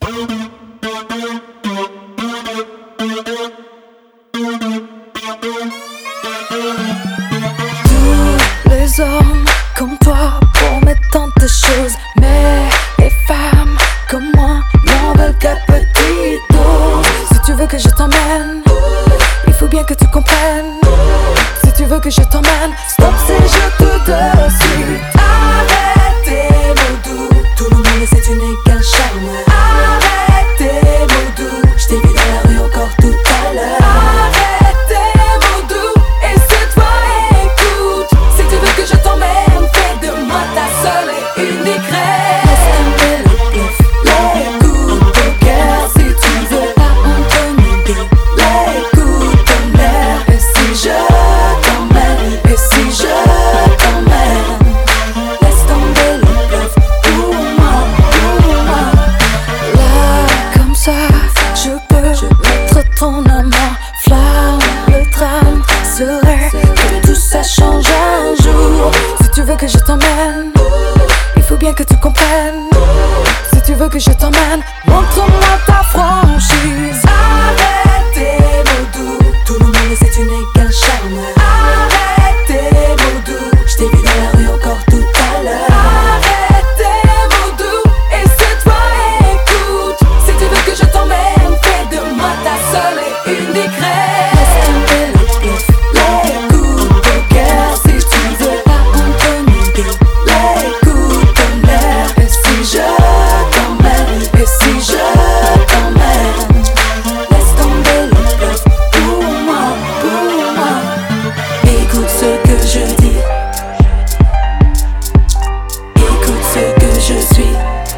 Tous les hommes comme toi promettent tant de choses, mais les femmes comme moi n'en veulent qu'à petite dose. Si tu veux que je t'emmène, il faut bien que tu comprennes. Si tu veux que je t'emmène, stop, c'est je tout de suite. Arrêtez mon doux, tout le monde sait tu n'es qu'un charme. Arrêtez mon doux, je t'ai vu dans la rue encore tout à l'heure. Arrêtez mon doux, et c'est toi, écoute. Si tu veux que je t'emmène, fais de moi ta seule et unique reine. Laisse tomber le bluff, l'écoute au cœur. Si tu veux pas entre nous deux, l'écoute ton air. Et si je t'emmène, et si je t'emmène, laisse tomber le bluff pour moi, pour moi. Là, comme ça, je peux mettre ton amant flamme. Le drame serait que tout ça change un jour. Si tu veux que je t'emmène, il faut bien que tu comprennes. Si tu veux que je t'emmène, montre-moi ta franchise. Arrêtez mon doux, tout le monde sait tu n'es qu'un charme. Arrêtez mon doux, je t'ai vu dans la rue encore tout à l'heure. Arrêtez mon doux, et c'est toi, écoute. Si tu veux que je t'emmène, fais de moi ta seule et unique reine. Laisse tomber le bluff, l'écoute au cœur. Si tu veux pas entre nous deux, l'écoute ton air. Et si je t'emmène, et si je t'emmène, laisse tomber le bluff pour moi, pour moi. Écoute ce que je dis, écoute ce que je suis.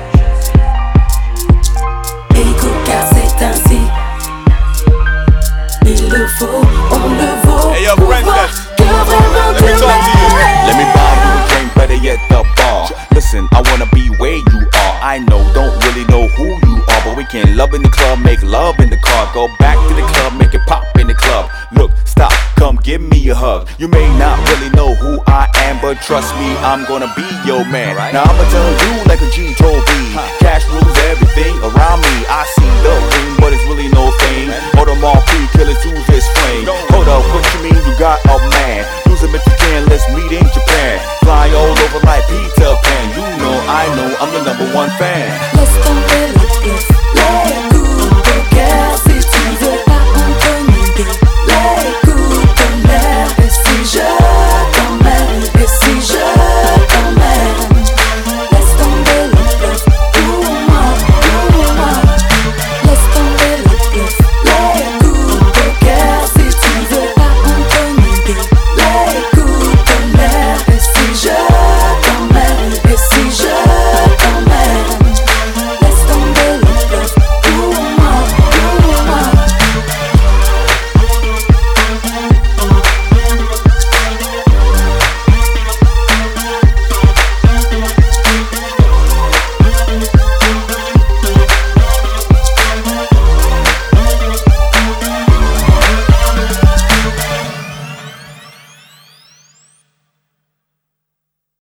Écoute car c'est ainsi, il le faut, on le vaut. Hey, yo, pour Brenda, voir que vraiment let me tu talk to you. m'aimes. Let me buy you a drink, better yet the bar. Listen, I wanna be where you are. I know, don't really know who you are, but we can love in the club, make love in the car. Go back to the club, make it pop in the club. Look, stop, come give me a hug. You may not really know who I am, but trust me, I'm gonna be your man. Now I'ma tell you like a G told me, cash rules everything